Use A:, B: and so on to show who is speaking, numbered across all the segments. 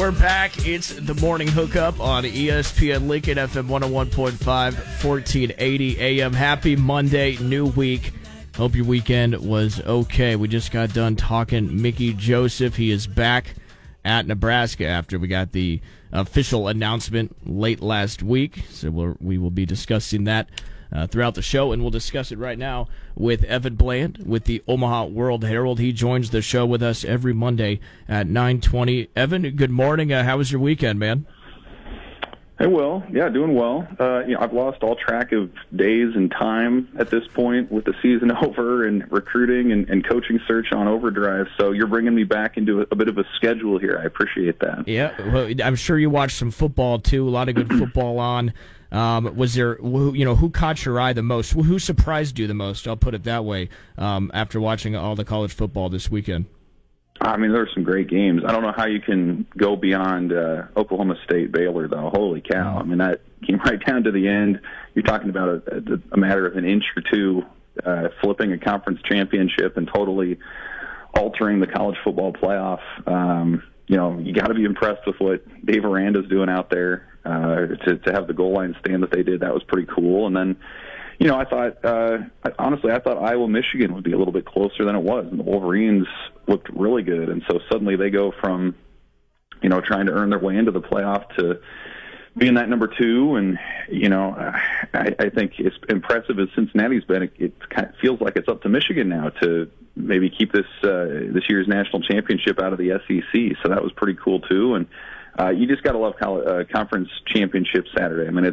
A: we're back. It's the morning hookup on ESPN Lincoln FM 101.5, 1480 AM. Happy Monday, new week. Hope your weekend was okay. We just got done talking Mickey Joseph. He is back at Nebraska after we got the official announcement late last week. So we will be discussing that throughout the show, and we'll discuss it right now with Evan Bland with the Omaha World Herald. He joins the show with us every Monday at 9:20. Evan, good morning. How was your weekend, man?
B: Hey, Will. Yeah, doing well. I've lost all track of days and time at this point with the season over and recruiting and coaching search on overdrive. So you're bringing me back into a bit of a schedule here. I appreciate that.
A: Yeah, well, I'm sure you watched some football too. A lot of good football on. Was there, who caught your eye the most? Who surprised you the most? I'll put it that way. After watching all the college football this weekend.
B: I mean, there were some great games. I don't know how you can go beyond Oklahoma State Baylor, though. Holy cow! I mean, that came right down to the end. You're talking about a matter of an inch or two, flipping a conference championship and totally altering the college football playoff. You got to be impressed with what Dave Aranda's doing out there. To have the goal line stand that they did, that was pretty cool. And then, I thought, honestly, I thought Iowa-Michigan would be a little bit closer than it was, and the Wolverines looked really good. And so suddenly they go from, trying to earn their way into the playoff to being that number two. And, I think as impressive as Cincinnati's been, it kind of feels like it's up to Michigan now to maybe keep this year's national championship out of the SEC. So that was pretty cool too. And you just got to love conference championship Saturday. I mean,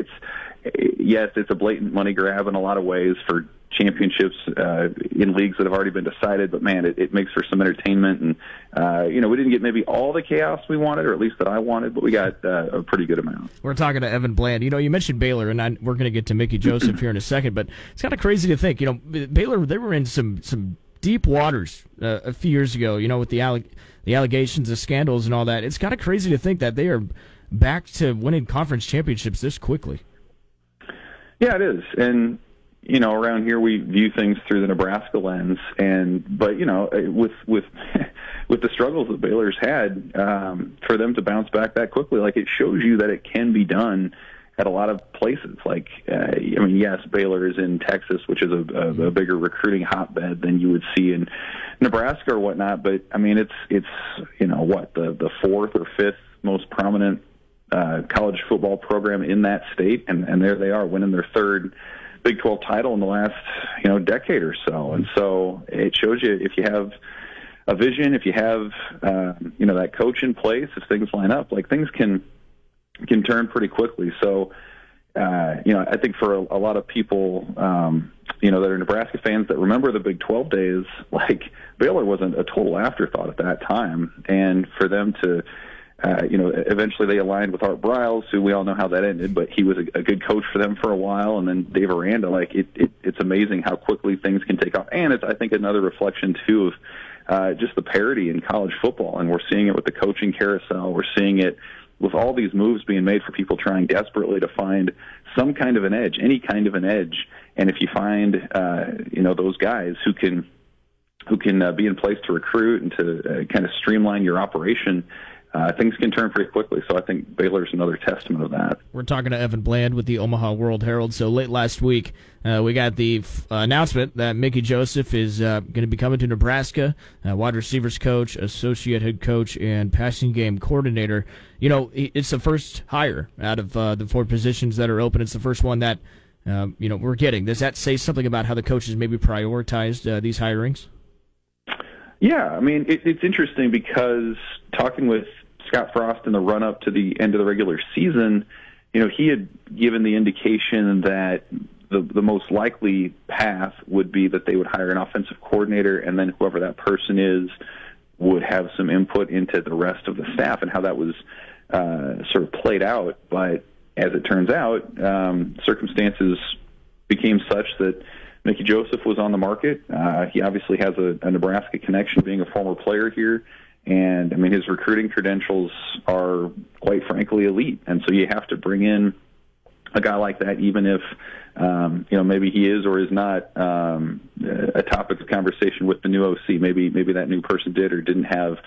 B: it's a blatant money grab in a lot of ways for championships in leagues that have already been decided, but man, it makes for some entertainment. And we didn't get maybe all the chaos we wanted, or at least that I wanted, but we got a pretty good amount.
A: We're talking to Evan Bland. You mentioned Baylor, and we're going to get to Mickey Joseph here in a second, but it's kind of crazy to think. Baylor, they were in some deep waters a few years ago. With the allegations, the scandals, and all that. It's kind of crazy to think that they are back to winning conference championships this quickly.
B: Yeah, it is. And, around here we view things through the Nebraska lens. But with with the struggles that Baylor's had, for them to bounce back that quickly, it shows you that it can be done at a lot of places. Yes, Baylor is in Texas, which is a bigger recruiting hotbed than you would see in Nebraska or whatnot. But I mean, it's the fourth or fifth most prominent college football program in that state, and there they are winning their third Big 12 title in the last decade or so. And so it shows you, if you have a vision, if you have that coach in place, if things line up, things can turn pretty quickly. So I think for a lot of people that are Nebraska fans that remember the Big 12 days, Baylor wasn't a total afterthought at that time. And for them to eventually they aligned with Art Briles, who we all know how that ended, but he was a good coach for them for a while. And then Dave Aranda, it's amazing how quickly things can take off. And it's, I think, another reflection too of just the parity in college football. And we're seeing it with the coaching carousel. We're seeing it with all these moves being made for people trying desperately to find some kind of an edge, any kind of an edge. And if you find, those guys who can be in place to recruit and to kind of streamline your operation, things can turn pretty quickly. So I think Baylor's another testament of that.
A: We're talking to Evan Bland with the Omaha World Herald. So late last week, we got the announcement that Mickey Joseph is going to be coming to Nebraska, wide receivers coach, associate head coach, and passing game coordinator. It's the first hire out of the four positions that are open. It's the first one that we're getting. Does that say something about how the coaches maybe prioritized these hirings?
B: Yeah, I mean, it's interesting because talking with Scott Frost in the run-up to the end of the regular season, he had given the indication that the most likely path would be that they would hire an offensive coordinator, and then whoever that person is would have some input into the rest of the staff, and how that was sort of played out. But as it turns out, circumstances became such that Mickey Joseph was on the market. He obviously has a Nebraska connection, being a former player here. And, I mean, his recruiting credentials are, quite frankly, elite. And so you have to bring in a guy like that, even if, maybe he is or is not a topic of conversation with the new OC. Maybe that new person did or didn't have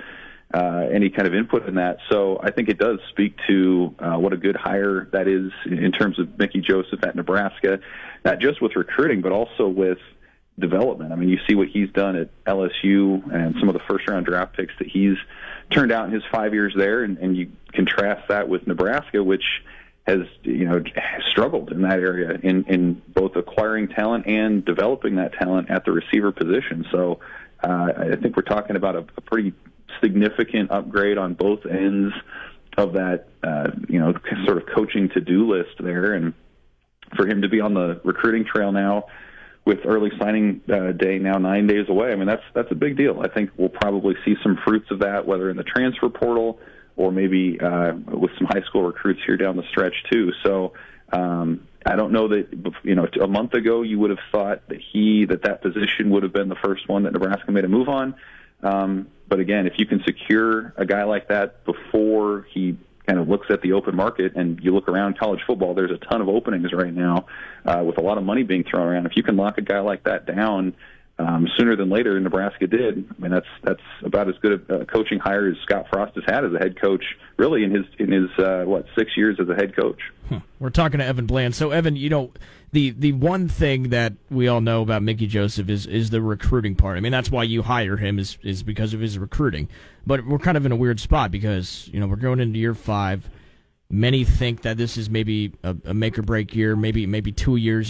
B: any kind of input in that. So I think it does speak to what a good hire that is in terms of Mickey Joseph at Nebraska, not just with recruiting, but also with development. I mean, you see what he's done at LSU and some of the first-round draft picks that he's turned out in his 5 years there, and you contrast that with Nebraska, which has struggled in that area in both acquiring talent and developing that talent at the receiver position. So I think we're talking about a pretty significant upgrade on both ends of that sort of coaching to-do list there, and for him to be on the recruiting trail now with early signing day now 9 days away, I mean, that's a big deal. I think we'll probably see some fruits of that, whether in the transfer portal or maybe with some high school recruits here down the stretch too. So I don't know that, a month ago you would have thought that position would have been the first one that Nebraska made a move on. But again, if you can secure a guy like that before he kind of looks at the open market, and you look around college football, there's a ton of openings right now with a lot of money being thrown around. If you can lock a guy like that down sooner than later, Nebraska did. I mean, that's about as good a coaching hire as Scott Frost has had as a head coach, really in his 6 years as a head coach.
A: We're talking to Evan Bland. So Evan, the one thing that we all know about Mickey Joseph is the recruiting part. I mean, that's why you hire him is because of his recruiting. But we're kind of in a weird spot because we're going into year 5. Many think that this is maybe a make or break year, maybe 2 years.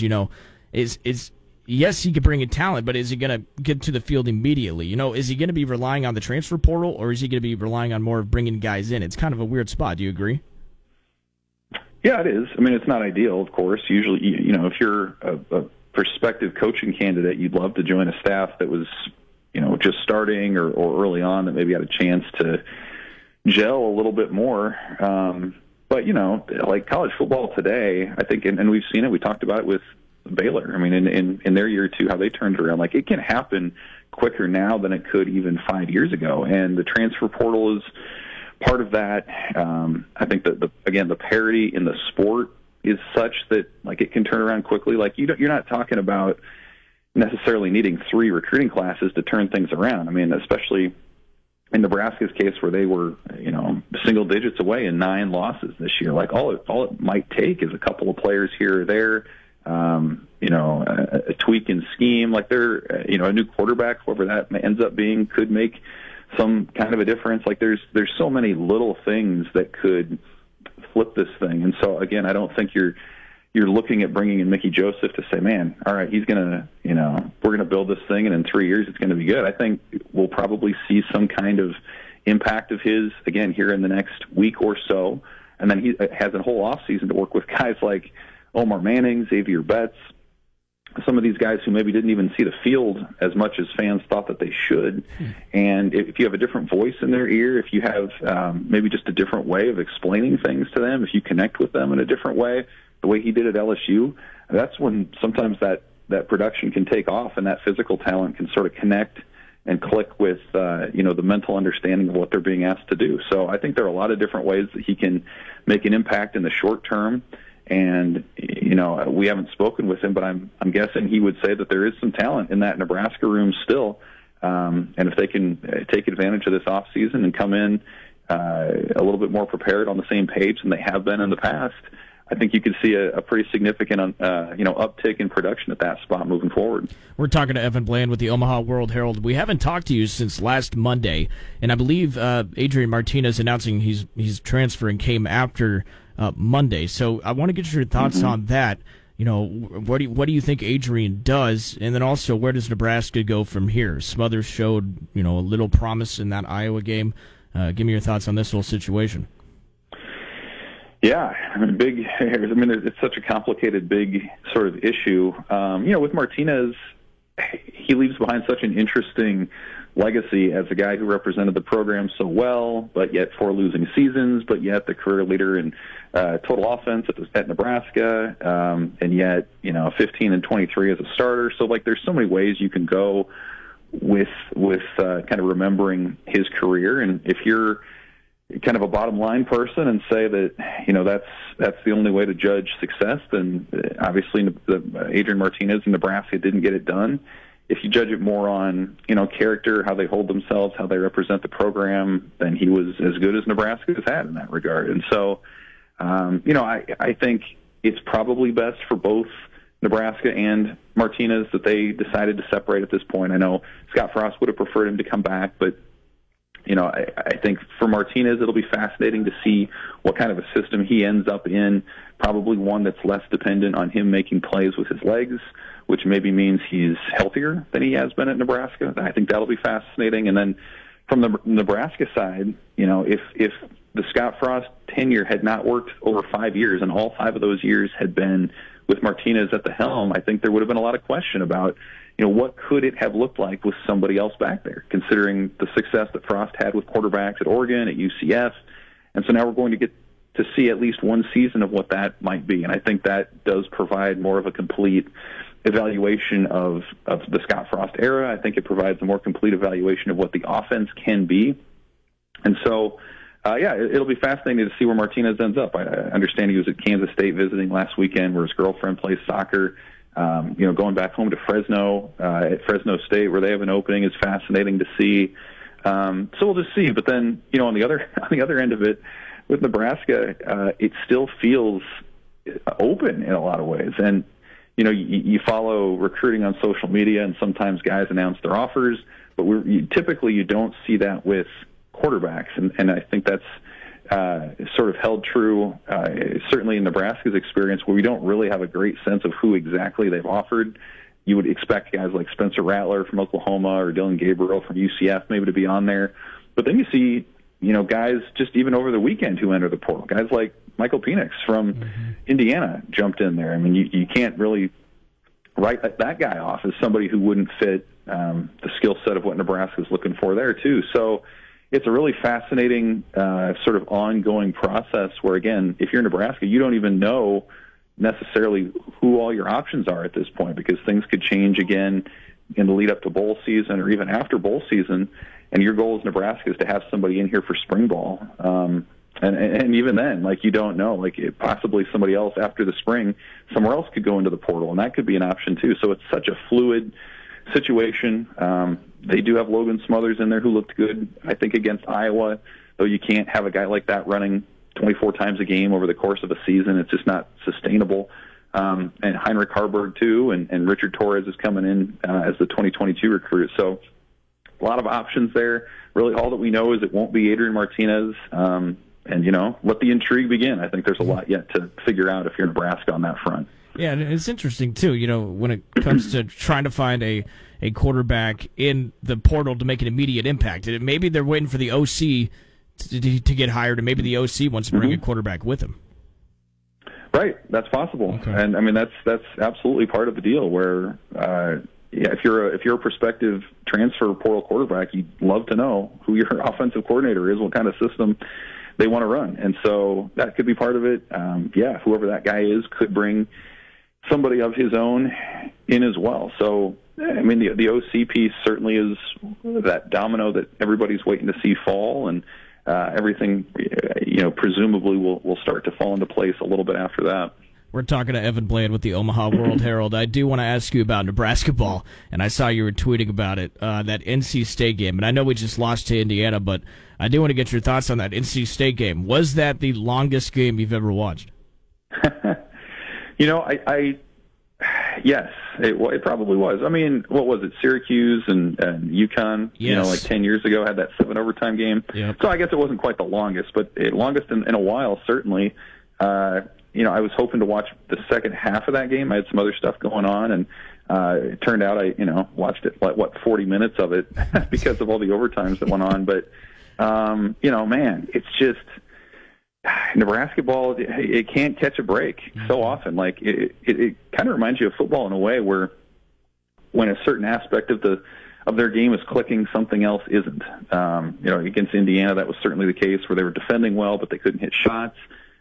A: Yes, he could bring in talent, but is he going to get to the field immediately? Is he going to be relying on the transfer portal, or is he going to be relying on more of bringing guys in? It's kind of a weird spot. Do you agree?
B: Yeah, it is. I mean, it's not ideal, of course. Usually, if you're a prospective coaching candidate, you'd love to join a staff that was, just starting or early on, that maybe had a chance to gel a little bit more. But, like college football today, I think, and we've seen it, we talked about it with Baylor. I mean, in their year two, how they turned it around. Like, it can happen quicker now than it could even 5 years ago. And the transfer portal is part of that. I think that the parity in the sport is such that it can turn around quickly. Like, you're not talking about necessarily needing 3 recruiting classes to turn things around. I mean, especially in Nebraska's case, where they were single digits away in 9 losses this year. Like, all it might take is a couple of players here or there. A tweak in scheme, like they're, a new quarterback, whoever that ends up being, could make some kind of a difference. Like, there's so many little things that could flip this thing. And so again, I don't think you're looking at bringing in Mickey Joseph to say, man, all right, he's going to, we're going to build this thing and in 3 years it's going to be good. I think we'll probably see some kind of impact of his again here in the next week or so. And then he has a whole off season to work with guys like Omar Manning, Xavier Betts, some of these guys who maybe didn't even see the field as much as fans thought that they should. And if you have a different voice in their ear, if you have maybe just a different way of explaining things to them, if you connect with them in a different way, the way he did at LSU, that's when sometimes that production can take off and that physical talent can sort of connect and click with the mental understanding of what they're being asked to do. So I think there are a lot of different ways that he can make an impact in the short term. And, we haven't spoken with him, but I'm guessing he would say that there is some talent in that Nebraska room still. And if they can take advantage of this off season and come in a little bit more prepared on the same page than they have been in the past, I think you could see a pretty significant, uptick in production at that spot moving forward.
A: We're talking to Evan Bland with the Omaha World-Herald. We haven't talked to you since last Monday, and I believe Adrian Martinez announcing he's transferring came after Monday. So I want to get your thoughts on that. What do you think Adrian does, and then also where does Nebraska go from here? Smothers showed a little promise in that Iowa game. Give me your thoughts on this whole situation.
B: Yeah, it's such a complicated, big sort of issue. With Martinez, he leaves behind such an interesting legacy as a guy who represented the program so well, but yet 4 losing seasons, but yet the career leader in total offense at Nebraska, and yet 15-23 as a starter. So there's so many ways you can go with kind of remembering his career, and if you're kind of a bottom line person and say that that's the only way to judge success, then obviously Adrian Martinez in Nebraska didn't get it done. if you judge it more on, character, how they hold themselves, how they represent the program, then he was as good as Nebraska has had in that regard. And so, I think it's probably best for both Nebraska and Martinez that they decided to separate at this point. I know Scott Frost would have preferred him to come back, but I think for Martinez, it'll be fascinating to see what kind of a system he ends up in, probably one that's less dependent on him making plays with his legs, which maybe means he's healthier than he has been at Nebraska. I think that'll be fascinating. And then from the Nebraska side, if the Scott Frost tenure had not worked over 5 years and all 5 of those years had been with Martinez at the helm, I think there would have been a lot of question about what could it have looked like with somebody else back there, considering the success that Frost had with quarterbacks at Oregon, at UCF. And so now we're going to get to see at least one season of what that might be. And I think that does provide more of a complete evaluation of the Scott Frost era. I think it provides a more complete evaluation of what the offense can be. And so, it'll be fascinating to see where Martinez ends up. I understand he was at Kansas State visiting last weekend where his girlfriend plays soccer. Going back home to Fresno, at Fresno State, where they have an opening, is fascinating to see. So we'll just see. But then, on the other end of it, with Nebraska, it still feels open in a lot of ways. And you follow recruiting on social media, and sometimes guys announce their offers, but typically you don't see that with quarterbacks, and I think that's sort of held true, certainly in Nebraska's experience, where we don't really have a great sense of who exactly they've offered. You would expect guys like Spencer Rattler from Oklahoma or Dylan Gabriel from UCF maybe to be on there. But then you see, guys just even over the weekend who enter the portal. Guys like Michael Penix from Indiana jumped in there. I mean, you can't really write that guy off as somebody who wouldn't fit the skill set of what Nebraska's looking for there, too. So it's a really fascinating sort of ongoing process where, again, if you're Nebraska, you don't even know necessarily who all your options are at this point, because things could change again in the lead up to bowl season or even after bowl season. And your goal as Nebraska is to have somebody in here for spring ball. And even then, you don't know, possibly somebody else after the spring, somewhere else could go into the portal, and that could be an option too. So it's such a fluid situation. They do have Logan Smothers in there who looked good, I think, against Iowa, though you can't have a guy like that running 24 times a game over the course of a season. It's just not sustainable. And Heinrich Harburg, too, and Richard Torres is coming in as the 2022 recruit. So a lot of options there. Really, all that we know is it won't be Adrian Martinez. And, let the intrigue begin. I think there's a lot yet to figure out if you're Nebraska on that front.
A: Yeah, and it's interesting, too, when it comes to trying to find a quarterback in the portal to make an immediate impact. Maybe they're waiting for the OC to get hired, and maybe the OC wants to bring a quarterback with him.
B: Right, that's possible. Okay. And, I mean, that's absolutely part of the deal where, if you're a prospective transfer portal quarterback, you'd love to know who your offensive coordinator is, what kind of system they want to run. And so that could be part of it. Whoever that guy is could bring somebody of his own in as well. So, I mean, the OC piece certainly is that domino that everybody's waiting to see fall, and everything, presumably will start to fall into place a little bit after that.
A: We're talking to Evan Bland with the Omaha World Herald. I do want to ask you about Nebraska ball, and I saw you were tweeting about it, that NC State game. And I know we just lost to Indiana, but I do want to get your thoughts on that NC State game. Was that the longest game you've ever watched? Yes, it probably was. I mean, what was it? Syracuse and UConn, yes.
B: 10 years ago had that 7 overtime game.
A: Yep.
B: So I guess it wasn't quite the longest, but longest in a while, certainly. I was hoping to watch the second half of that game. I had some other stuff going on, and it turned out I watched it, 40 minutes of it because of all the overtimes that went on. But, man, it's just Nebraska ball, it can't catch a break so often. It kind of reminds you of football in a way where when a certain aspect of their game is clicking, something else isn't. Against Indiana, that was certainly the case where they were defending well, but they couldn't hit shots.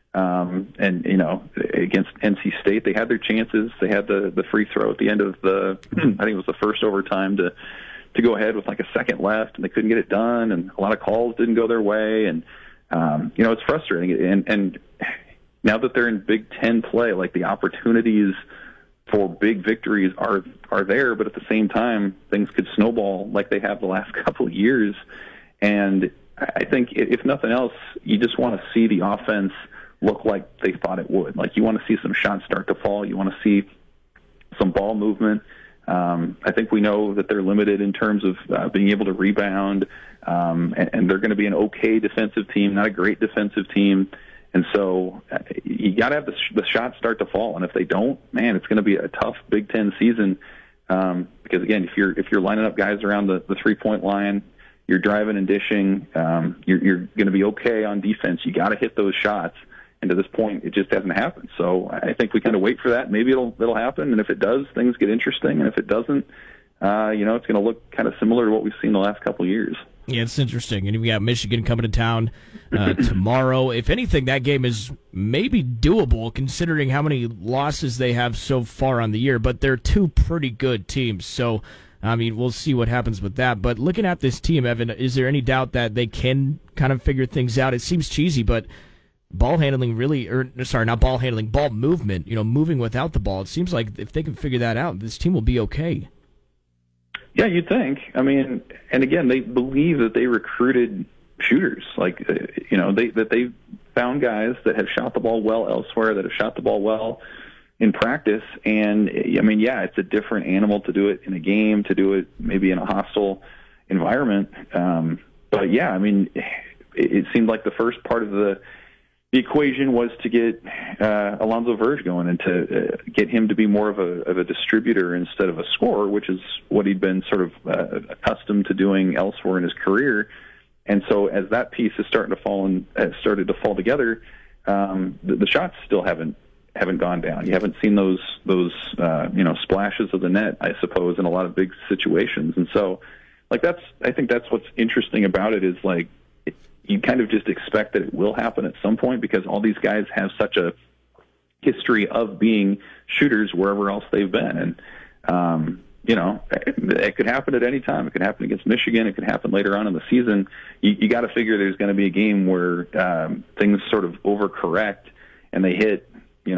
B: Against NC State, they had their chances. They had the free throw at the end of I think it was the first overtime to go ahead with a second left, and they couldn't get it done, and a lot of calls didn't go their way, and it's frustrating. And now that they're in Big Ten play, the opportunities for big victories are there, but at the same time, things could snowball like they have the last couple of years. And I think if nothing else, you just want to see the offense look like they thought it would. Like, you want to see some shots start to fall. You want to see some ball movement. I think we know that they're limited in terms of being able to rebound, and they're going to be an okay defensive team, not a great defensive team. And so you got to have the shots start to fall. And if they don't, man, it's going to be a tough Big Ten season. Because again, if you're lining up guys around the 3-point line, you're driving and dishing, you're going to be okay on defense. You got to hit those shots. And to this point, it just hasn't happened. So I think we kind of wait for that. Maybe it'll happen. And if it does, things get interesting. And if it doesn't, it's going to look kind of similar to what we've seen the last couple of years.
A: Yeah, it's interesting. And we got Michigan coming to town tomorrow. If anything, that game is maybe doable considering how many losses they have so far on the year. But they're two pretty good teams. So, I mean, we'll see what happens with that. But looking at this team, Evan, is there any doubt that they can kind of figure things out? It seems cheesy, but ball handling ball movement, moving without the ball. It seems like if they can figure that out, this team will be okay.
B: Yeah, you'd think. I mean, and again, they believe that they recruited shooters. Like, that they found guys that have shot the ball well elsewhere, that have shot the ball well in practice. And, I mean, yeah, it's a different animal to do it in a game, to do it maybe in a hostile environment. But, yeah, I mean, it seemed like the first part of the equation was to get Alonzo Verge going and to get him to be more of a distributor instead of a scorer, which is what he'd been sort of accustomed to doing elsewhere in his career. And so as that piece is started to fall together, the shots still haven't gone down. You haven't seen those splashes of the net, I suppose, in a lot of big situations. And so, like, I think that's what's interesting about it is, like, you kind of just expect that it will happen at some point because all these guys have such a history of being shooters wherever else they've been. And, it could happen at any time. It could happen against Michigan. It could happen later on in the season. You got to figure there's going to be a game where things sort of overcorrect and they hit,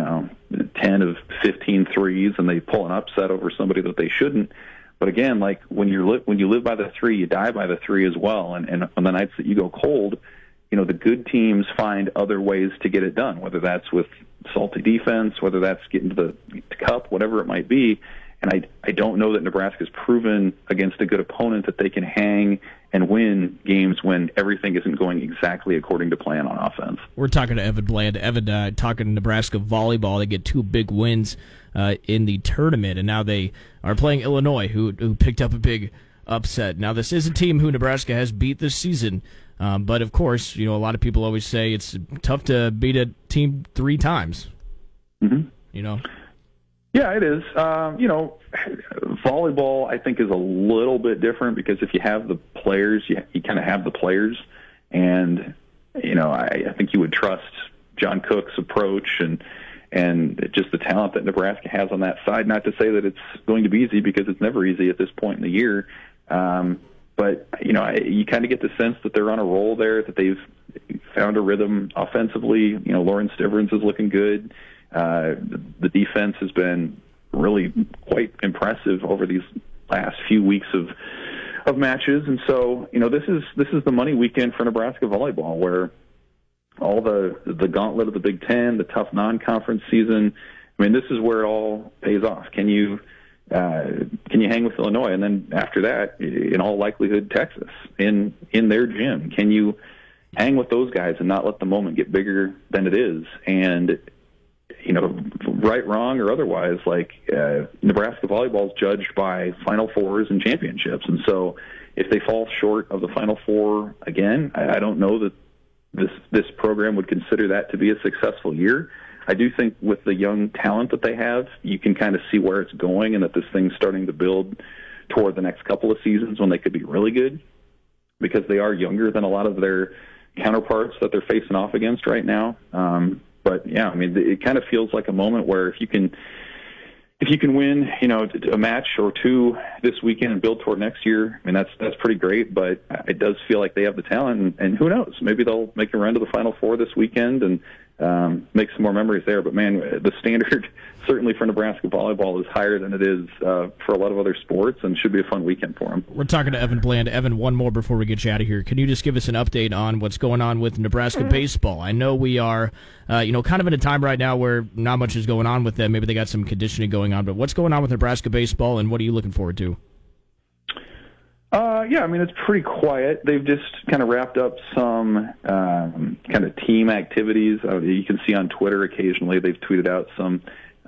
B: 10 of 15 threes and they pull an upset over somebody that they shouldn't. But again, like when you live by the three, you die by the three as well. And on the nights that you go cold, the good teams find other ways to get it done, whether that's with salty defense, whether that's getting to the cup, whatever it might be. And I don't know that Nebraska's proven against a good opponent that they can hang and win games when everything isn't going exactly according to plan on offense.
A: We're talking to Evan Bland. Evan talking Nebraska volleyball. They get two big wins in the tournament, and now they are playing Illinois, who picked up a big upset. Now, this is a team who Nebraska has beat this season, but of course, a lot of people always say it's tough to beat a team 3 times.
B: Mm-hmm. Yeah, it is. Volleyball, I think, is a little bit different because if you have the players, you kind of have the players. And, I think you would trust John Cook's approach and just the talent that Nebraska has on that side. Not to say that it's going to be easy because it's never easy at this point in the year. But, you kind of get the sense that they're on a roll there, that they've found a rhythm offensively. Lauren Stivrins is looking good. The defense has been really quite impressive over these last few weeks of matches. And so, this is the money weekend for Nebraska volleyball where all the gauntlet of the Big Ten, the tough non-conference season, I mean, this is where it all pays off. Can you hang with Illinois? And then after that, in all likelihood, Texas in their gym. Can you hang with those guys and not let the moment get bigger than it is? And right, wrong, or otherwise, Nebraska volleyball is judged by Final Fours and championships. And so if they fall short of the Final Four again, I don't know that this program would consider that to be a successful year. I do think with the young talent that they have, you can kind of see where it's going and that this thing's starting to build toward the next couple of seasons when they could be really good because they are younger than a lot of their counterparts that they're facing off against right now. But yeah, I mean, it kind of feels like a moment where if you can win, a match or 2 this weekend and build toward next year, I mean, that's pretty great. But it does feel like they have the talent, and who knows? Maybe they'll make a run to the Final Four this weekend, and make some more memories there. But, man, the standard certainly for Nebraska volleyball is higher than it is for a lot of other sports, and should be a fun weekend for them.
A: We're talking to Evan Bland. Evan, one more before we get you out of here. Can you just give us an update on what's going on with Nebraska baseball? I know we are, kind of in a time right now where not much is going on with them. Maybe they got some conditioning going on, but what's going on with Nebraska baseball, and what are you looking forward to?
B: Yeah, I mean, it's pretty quiet. They've just kind of wrapped up some kind of team activities. You can see on Twitter occasionally they've tweeted out some,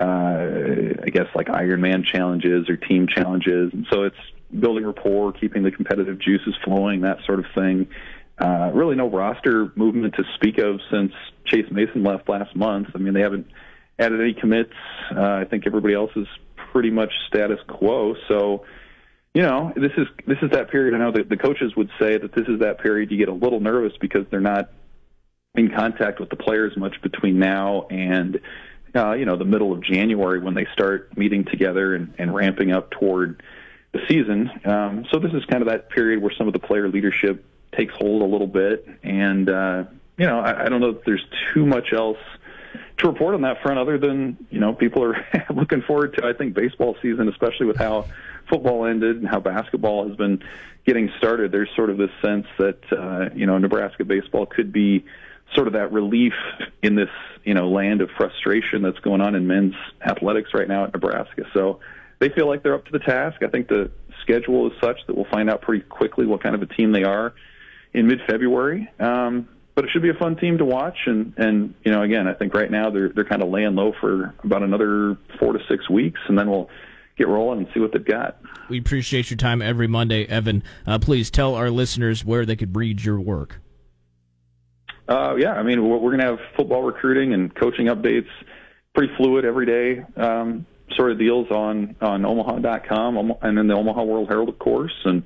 B: I guess, like Ironman challenges or team challenges. And so it's building rapport, keeping the competitive juices flowing, that sort of thing. Really no roster movement to speak of since Chase Mason left last month. I mean, they haven't added any commits. I think everybody else is pretty much status quo. So, this is that period. I know that the coaches would say that this is that period you get a little nervous because they're not in contact with the players much between now and, the middle of January when they start meeting together and ramping up toward the season. So this is kind of that period where some of the player leadership takes hold a little bit. And, I don't know if there's too much else to report on that front other than, people are looking forward to, I think, baseball season, especially with how football ended and how basketball has been getting started. There's sort of this sense that, Nebraska baseball could be sort of that relief in this, land of frustration that's going on in men's athletics right now at Nebraska. So they feel like they're up to the task. I think the schedule is such that we'll find out pretty quickly what kind of a team they are in mid-February. But it should be a fun team to watch. And again, I think right now they're kind of laying low for about another 4 to 6 weeks, and then we'll get rolling and see what they've got.
A: We appreciate your time every Monday, Evan. Please tell our listeners where they could read your work.
B: Yeah, I mean, we're going to have football recruiting and coaching updates, pretty fluid every day sort of deals on Omaha.com and then the Omaha World Herald, of course. And,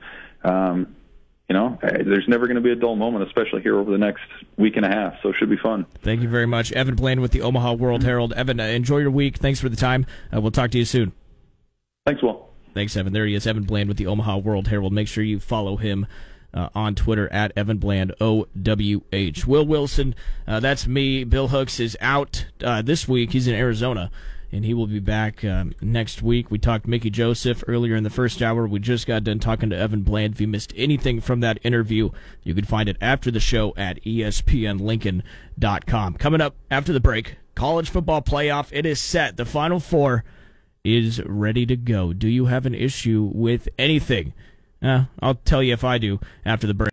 B: there's never going to be a dull moment, especially here over the next week and a half. So it should be fun.
A: Thank you very much. Evan Bland with the Omaha World Herald. Evan, enjoy your week. Thanks for the time. We'll talk to you soon.
B: Thanks, Will.
A: Thanks, Evan. There he is, Evan Bland with the Omaha World Herald. Make sure you follow him on Twitter at Evan Bland, OWH. Will Wilson, that's me. Bill Hooks is out this week. He's in Arizona, and he will be back next week. We talked Mickey Joseph earlier in the first hour. We just got done talking to Evan Bland. If you missed anything from that interview, you can find it after the show at ESPNLincoln.com. Coming up after the break, college football playoff. It is set. The Final Four is ready to go. Do you have an issue with anything? I'll tell you if I do after the break.